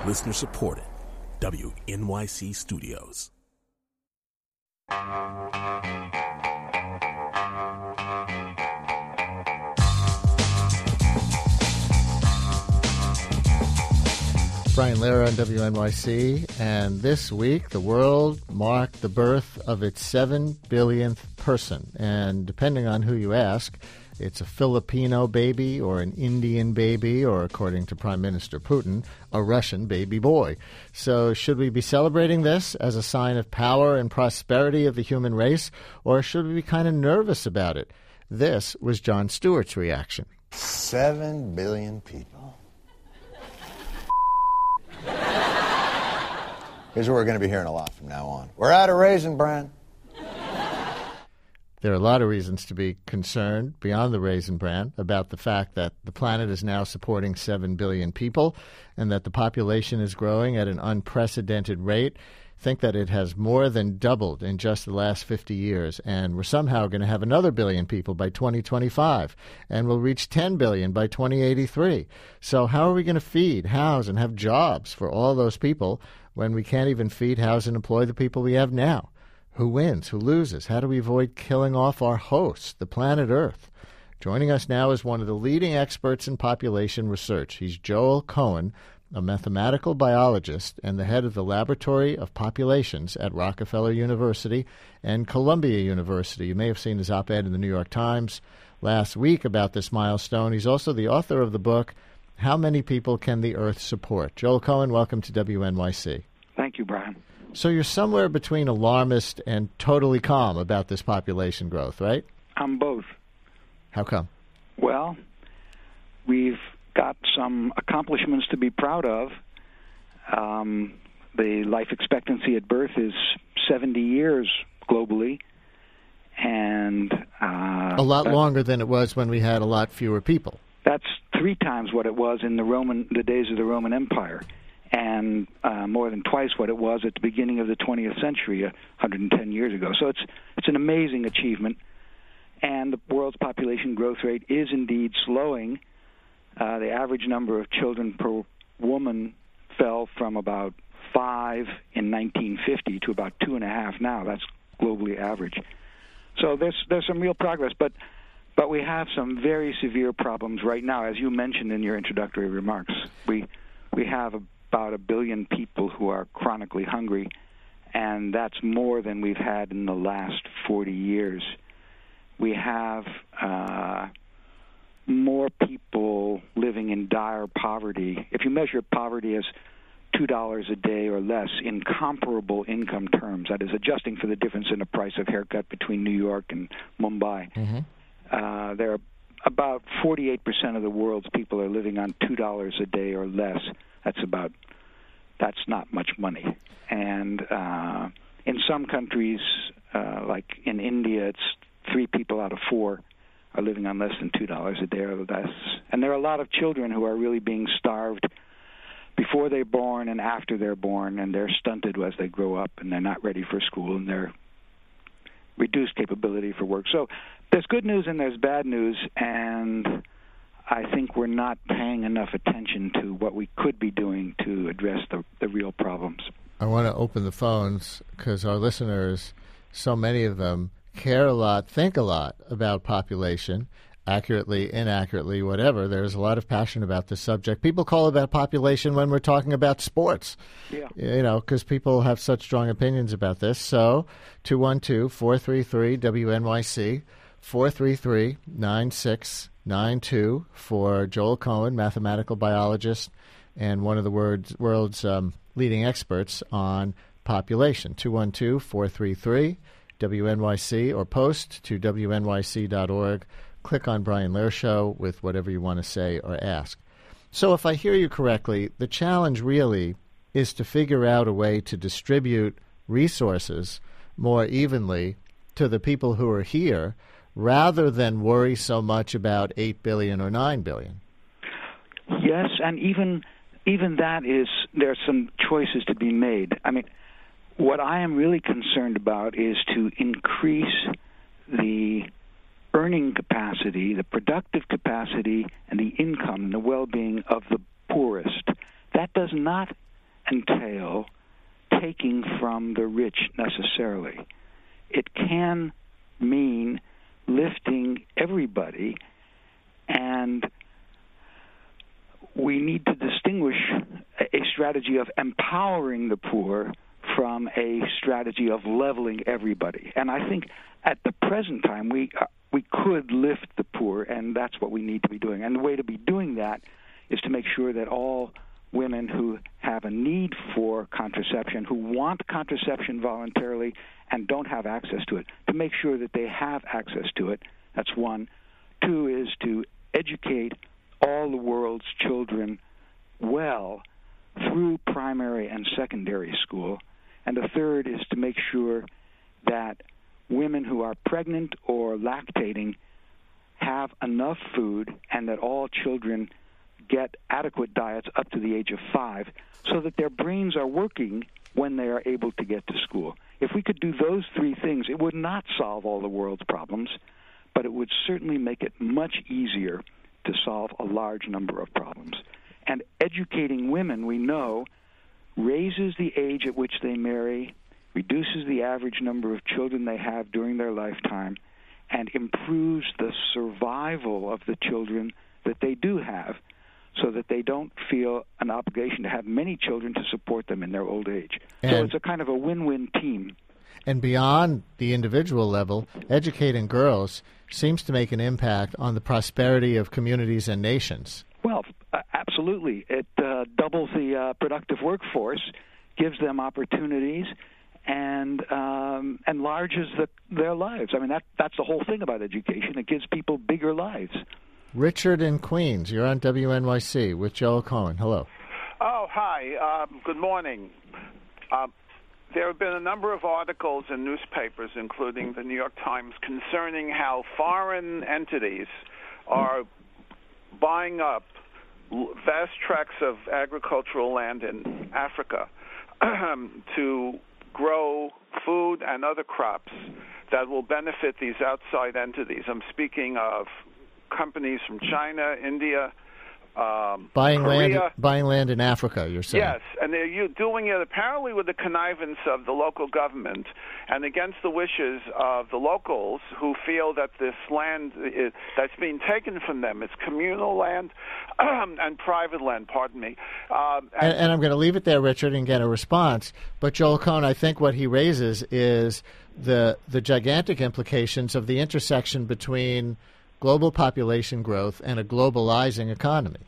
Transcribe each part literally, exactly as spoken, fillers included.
Listener supported. W N Y C Studios. Brian Lehrer on W N Y C, and this week the world marked the birth of its seven billionth person. And depending on who you ask, it's a Filipino baby or an Indian baby or, according to Prime Minister Putin, a Russian baby boy. So should we be celebrating this as a sign of power and prosperity of the human race, or should we be kind of nervous about it? This was Jon Stewart's reaction. Seven billion people. Here's what we're going to be hearing a lot from now on. We're out of Raisin Bran. There are a lot of reasons to be concerned beyond the Raisin Bran about the fact that the planet is now supporting seven billion people and that the population is growing at an unprecedented rate. Think that it has more than doubled in just the last fifty years, and we're somehow going to have another billion people by twenty twenty-five, and we'll reach ten billion by twenty eighty-three. So how are we going to feed, house, and have jobs for all those people when we can't even feed, house, and employ the people we have now? Who wins? Who loses? How do we avoid killing off our host, the planet Earth? Joining us now is one of the leading experts in population research. He's Joel Cohen, a mathematical biologist and the head of the Laboratory of Populations at Rockefeller University and Columbia University. You may have seen his op-ed in the New York Times last week about this milestone. He's also the author of the book, How Many People Can the Earth Support? Joel Cohen, welcome to W N Y C. Thank you, Brian. So you're somewhere between alarmist and totally calm about this population growth, right? I'm both. How come? Well, we've got some accomplishments to be proud of. Um, the life expectancy at birth is seventy years globally, and uh, a lot longer than it was when we had a lot fewer people. That's three times what it was in the Roman, the days of the Roman Empire, and uh, more than twice what it was at the beginning of the twentieth century, one hundred ten years ago. So it's it's an amazing achievement, and the world's population growth rate is indeed slowing. Uh, the average number of children per woman fell from about five in nineteen fifty to about two and a half now. That's globally average. So there's there's some real progress, but but we have some very severe problems right now, as you mentioned in your introductory remarks. We we have about a billion people who are chronically hungry, and that's more than we've had in the last forty years. We have uh, more people living in dire poverty. If you measure poverty as two dollars a day or less in comparable income terms, that is adjusting for the difference in the price of haircut between New York and Mumbai, mm-hmm. uh, there are about forty-eight percent of the world's people are living on two dollars a day or less. That's about, that's not much money. And uh, in some countries, uh, like in India, it's three people out of four are living on less than two dollars a day or less. And there are a lot of children who are really being starved before they're born and after they're born, and they're stunted as they grow up, and they're not ready for school, and they're reduced capability for work. So there's good news and there's bad news, and I think we're not paying enough attention to what we could be doing to address the, the real problems. I want to open the phones because our listeners, so many of them, care a lot, think a lot about population, accurately, inaccurately, whatever. There's a lot of passion about this subject. People call about population when we're talking about sports, yeah. you know, because people have such strong opinions about this. So two one two, four three three, W N Y C, four three three, nine six nine two for Joel Cohen, mathematical biologist and one of the world's, world's um, leading experts on population. two one two, four three three, W N Y C, or post to W N Y C dot org. Click on Brian Lehrer Show with whatever you want to say or ask. So if I hear you correctly, the challenge really is to figure out a way to distribute resources more evenly to the people who are here rather than worry so much about eight billion or nine billion. Yes, and even even that is, there's some choices to be made. I mean, what I am really concerned about is to increase the earning capacity, the productive capacity, and the income and the well-being of the poorest. That does not entail taking from the rich necessarily. It can mean lifting everybody, and we need to distinguish a strategy of empowering the poor from a strategy of leveling everybody. And I think at the present time we uh, we could lift the poor, and that's what we need to be doing. And the way to be doing that is to make sure that all women who have a need for contraception, who want contraception voluntarily and don't have access to it, to make sure that they have access to it. That's one. Two is to educate all the world's children well through primary and secondary school. And the third is to make sure that women who are pregnant or lactating have enough food and that all children get adequate diets up to the age of five so that their brains are working when they are able to get to school. If we could do those three things, it would not solve all the world's problems, but it would certainly make it much easier to solve a large number of problems. And educating women, we know, raises the age at which they marry, reduces the average number of children they have during their lifetime, and improves the survival of the children that they do have, so that they don't feel an obligation to have many children to support them in their old age. And so it's a kind of a win-win team. And beyond the individual level, educating girls seems to make an impact on the prosperity of communities and nations. Well, uh, absolutely. It uh, doubles the uh, productive workforce, gives them opportunities, and um, enlarges the, their lives. I mean, that that's the whole thing about education. It gives people bigger lives. Richard in Queens, you're on W N Y C with Joel Cohen. Hello. Oh, hi. Um, good morning. Uh, there have been a number of articles in newspapers, including the New York Times, concerning how foreign entities are buying up vast tracts of agricultural land in Africa to grow food and other crops that will benefit these outside entities. I'm speaking of companies from China, India, um, buying Korea. land, buying land in Africa. You're saying? Yes, and they're you doing it apparently with the connivance of the local government and against the wishes of the locals who feel that this land is, that's being taken from them, it's communal land and private land. Pardon me. Um, and, and, and I'm going to leave it there, Richard, and get a response. But Joel Cohen, I think what he raises is the the gigantic implications of the intersection between global population growth and a globalizing economy.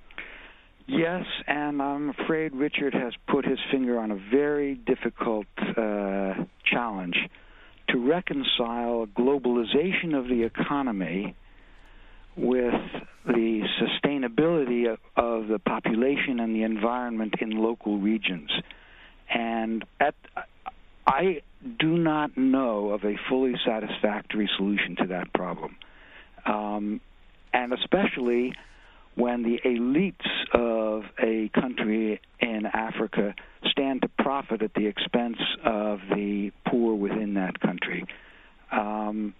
Yes, and I'm afraid Richard has put his finger on a very difficult uh, challenge to reconcile globalization of the economy with the sustainability of, of the population and the environment in local regions. And at, I do not know of a fully satisfactory solution to that problem. Um, and especially when the elites of a country in Africa stand to profit at the expense of the poor within that country. Um,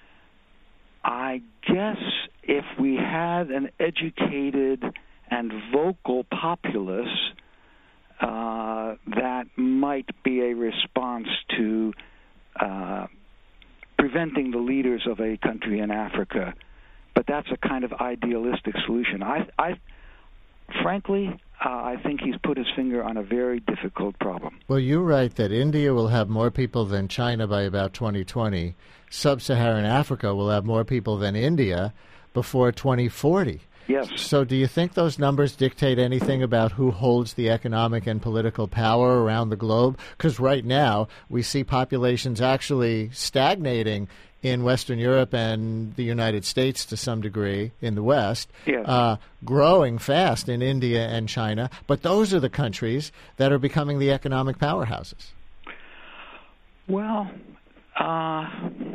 I guess if we had an educated and vocal populace, uh, that might be a response to uh, preventing the leaders of a country in Africa. But that's a kind of idealistic solution. I, I frankly, uh, I think he's put his finger on a very difficult problem. Well, you write that India will have more people than China by about twenty twenty. Sub-Saharan Africa will have more people than India before twenty forty. Yes. So do you think those numbers dictate anything about who holds the economic and political power around the globe? Because right now we see populations actually stagnating in Western Europe and the United States to some degree in the West, yes. uh, growing fast in India and China. But those are the countries that are becoming the economic powerhouses. Well, uh,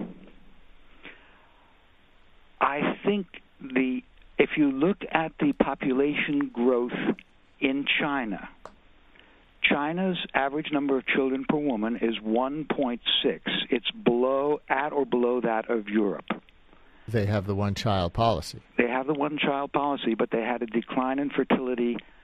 I think the if you look at the population growth in China, China's average number of children per woman is one point six. It's below, at or below that of Europe. They have the one-child policy. They have the one-child policy, but they had a decline in fertility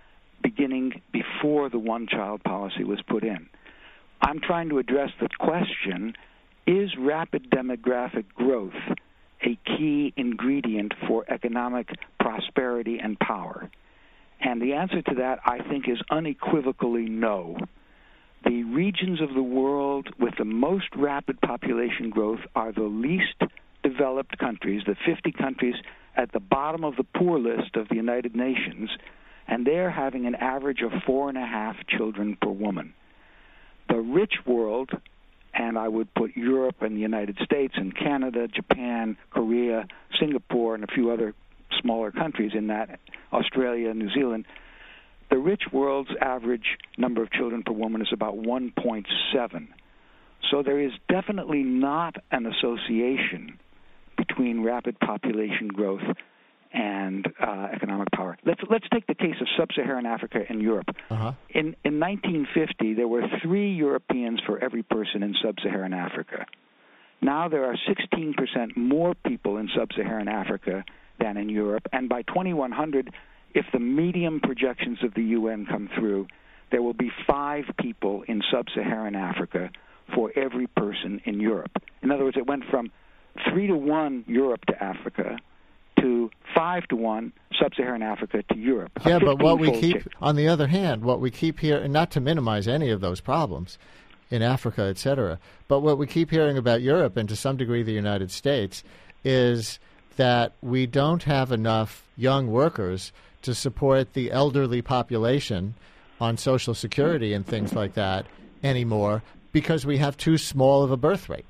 beginning before the one-child policy was put in. I'm trying to address the question, is rapid demographic growth a key ingredient for economic prosperity and power? And the answer to that, I think, is unequivocally no. The regions of the world with the most rapid population growth are the least developed countries, the fifty countries at the bottom of the poor list of the United Nations, and they're having an average of four and a half children per woman. The rich world, and I would put Europe and the United States and Canada, Japan, Korea, Singapore, and a few other smaller countries in that, Australia, New Zealand, the rich world's average number of children per woman is about one point seven. So there is definitely not an association between rapid population growth and uh, economic power. Let's let's take the case of sub-Saharan Africa and Europe. Uh-huh. In in nineteen fifty, there were three Europeans for every person in sub-Saharan Africa. Now there are sixteen percent more people in sub-Saharan Africa than in Europe, and by twenty-one hundred, if the medium projections of the U N come through, there will be five people in sub-Saharan Africa for every person in Europe. In other words, it went from three to one Europe to Africa to five to one sub-Saharan Africa to Europe. Yeah, but what we keep, change. on the other hand, what we keep here, and not to minimize any of those problems in Africa, et cetera, but what we keep hearing about Europe and to some degree the United States is that we don't have enough young workers to support the elderly population on Social Security and things like that anymore because we have too small of a birth rate.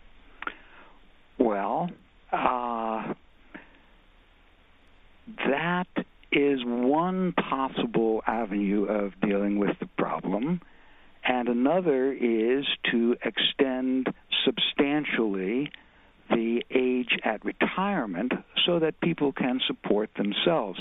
Well, uh, that is one possible avenue of dealing with the problem, and another is to extend substantially the age at retirement so that people can support themselves.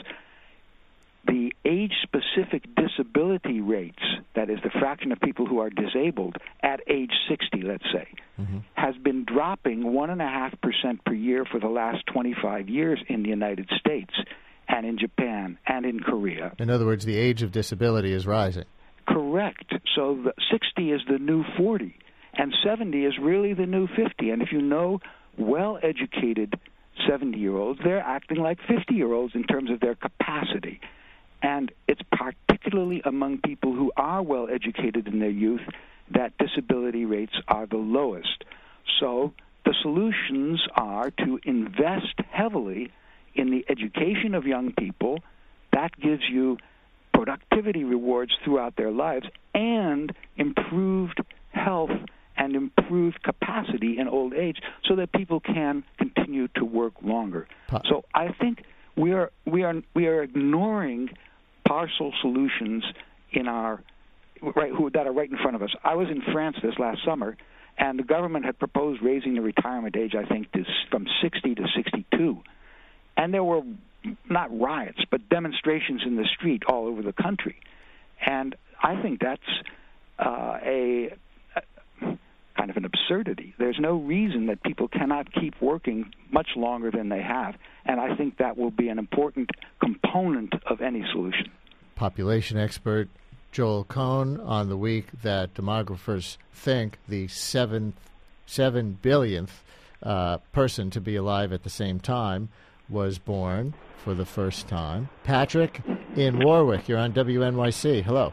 The age-specific disability rates, that is the fraction of people who are disabled at age sixty, let's say, mm-hmm. has been dropping one point five percent per year for the last twenty-five years in the United States and in Japan and in Korea. In other words, the age of disability is rising. Correct. So the sixty is the new forty, and seventy is really the new fifty. And if you know well-educated seventy-year-olds, they're acting like fifty-year-olds in terms of their capacity. And it's particularly among people who are well-educated in their youth that disability rates are the lowest. So the solutions are to invest heavily in the education of young people. That gives you productivity rewards throughout their lives and improved health and improved capacity in old age so that people can continue to work longer. So I think we are we are we are ignoring partial solutions in our right who that are right in front of us. I was in France this last summer, and the government had proposed raising the retirement age, I think, to, from sixty to sixty-two, and there were not riots but demonstrations in the street all over the country, and I think that's uh, a, a kind of an absurdity. There's no reason that people cannot keep working much longer than they have, and I think that will be an important component of any solution. Population expert Joel Cohn on the week that demographers think the seventh, seven billionth uh, person to be alive at the same time was born for the first time. Patrick in Warwick, you're on W N Y C. Hello.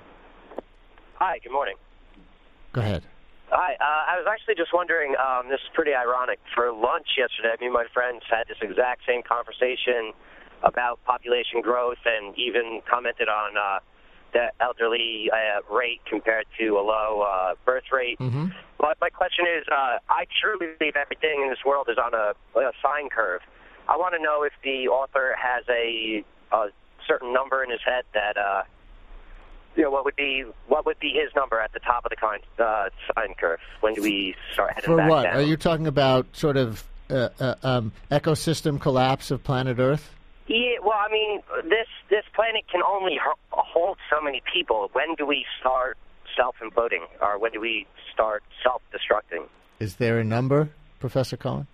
Hi, good morning. Go ahead. Hi, uh, I was actually just wondering, um, this is pretty ironic. For lunch yesterday, me and my friends had this exact same conversation about population growth and even commented on uh, the elderly uh, rate compared to a low uh, birth rate. Mm-hmm. But my question is, uh, I truly believe everything in this world is on a, a sine curve. I want to know if the author has a, a certain number in his head that, uh, you know, what would be what would be his number at the top of the con, uh, sine curve? When do we start heading For back what? down? Are you talking about sort of uh, uh, um, ecosystem collapse of planet Earth? Yeah, well, I mean, this this planet can only hold so many people. When do we start self-imploding, or when do we start self-destructing? Is there a number, Professor Cohen?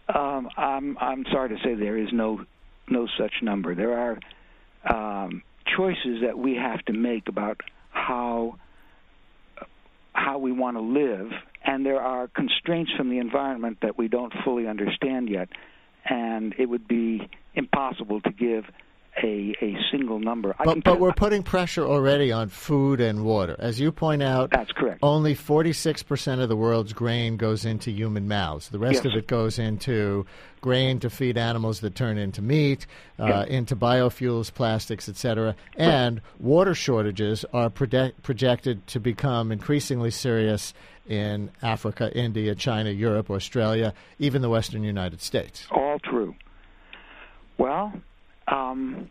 Um, I'm I'm sorry to say there is no no such number. There are um, choices that we have to make about how how we want to live, and there are constraints from the environment that we don't fully understand yet, and it would be impossible to give a, a single number. I But, but we're putting pressure already on food and water. As you point out, that's correct. Only forty-six percent of the world's grain goes into human mouths. The rest Yes. of it goes into grain to feed animals that turn into meat, uh, Yeah. into biofuels, plastics, et cetera. And water shortages are prode- projected to become increasingly serious in Africa, India, China, Europe, Australia, even the western United States. All true. Well, um,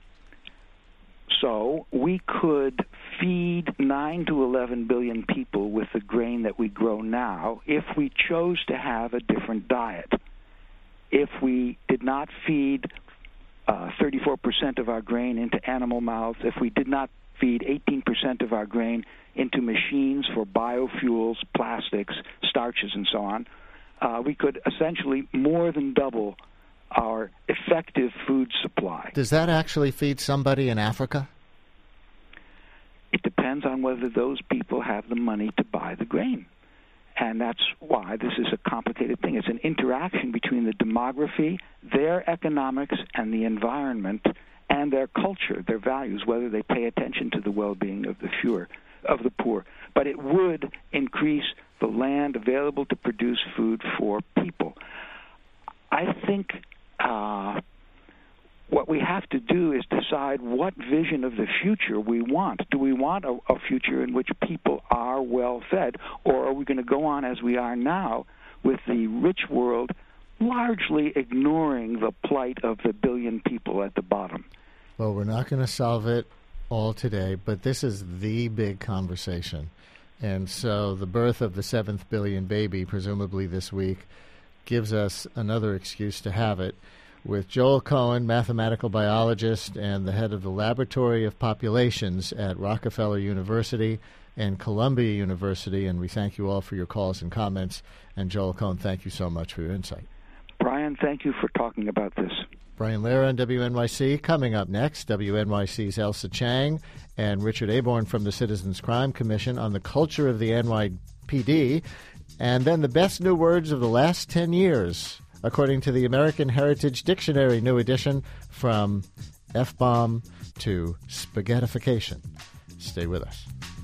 so we could feed nine to eleven billion people with the grain that we grow now if we chose to have a different diet. If we did not feed uh, thirty-four percent of our grain into animal mouths, if we did not feed eighteen percent of our grain into machines for biofuels, plastics, starches, and so on, uh, we could essentially more than double our effective food supply. Does that actually feed somebody in Africa? It depends on whether those people have the money to buy the grain. And that's why this is a complicated thing. It's an interaction between the demography, their economics, and the environment, and their culture, their values, whether they pay attention to the well-being of the fewer, of the poor. But it would increase the land available to produce food for people. I think uh, what we have to do is decide what vision of the future we want. Do we want a, a future in which people are well fed, or are we going to go on as we are now with the rich world largely ignoring the plight of the billion people at the bottom? Well, we're not going to solve it all today, but this is the big conversation. And so the birth of the seventh billion baby, presumably this week, gives us another excuse to have it. With Joel Cohen, mathematical biologist and the head of the Laboratory of Populations at Rockefeller University and Columbia University, and we thank you all for your calls and comments. And Joel Cohen, thank you so much for your insight. Brian, thank you for talking about this. Brian Lehrer on W N Y C. Coming up next, W N Y C's Elsa Chang and Richard Aborn from the Citizens Crime Commission on the culture of the N Y P D. And then the best new words of the last ten years, according to the American Heritage Dictionary new edition, from F-bomb to spaghettification. Stay with us.